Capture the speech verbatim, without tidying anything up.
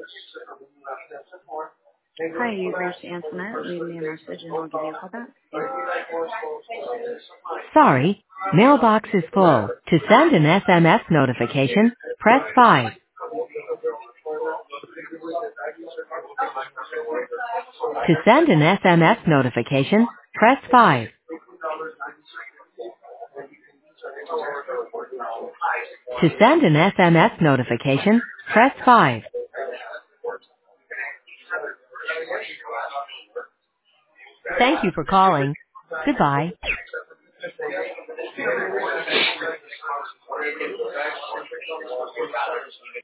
Hi, you've reached Antoinette. Leave me a message and I'll give you a call back. Thanks. Sorry, mailbox is full. To send an S M S notification, press five. To send an S M S notification, press five. To send an S M S notification, press five. Thank you for calling. Goodbye.